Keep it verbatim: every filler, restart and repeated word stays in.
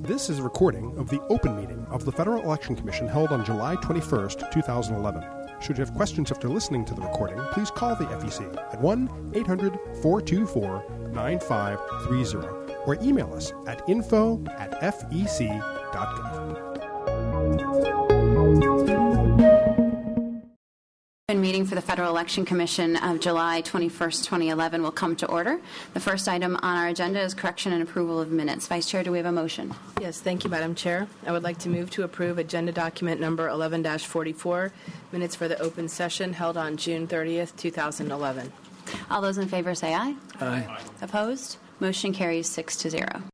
This is a recording of the open meeting of the Federal Election Commission held on July twenty-first, twenty eleven. Should you have questions after listening to the recording, please call the F E C at one eight hundred four two four nine five three zero or email us at info at f e c dot gov. Open meeting for the Federal Election Commission of July twenty-first, twenty eleven will come to order. The first item on our agenda is correction and approval of minutes. Vice Chair, do we have a motion? Yes, thank you, Madam Chair. I would like to move to approve agenda document number eleven dash forty-four, minutes for the open session held on June thirtieth, twenty eleven. All those in favor say aye. Aye. Opposed? Motion carries six to zero.